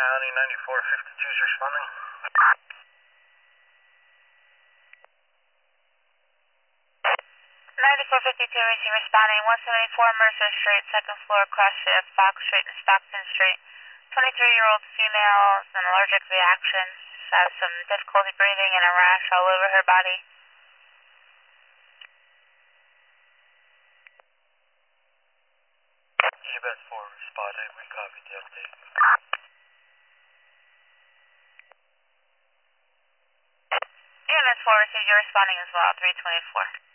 Miami 9452 is responding. 9452 receive responding. 174 Mercer Street, second floor, cross shift, Fox Street and Stockton Street. 23-year-old female with an allergic reaction. She has some difficulty breathing and a rash all over her body. EMS 4 responding. We copy the update. EMS 4 received, you're responding as well, 324.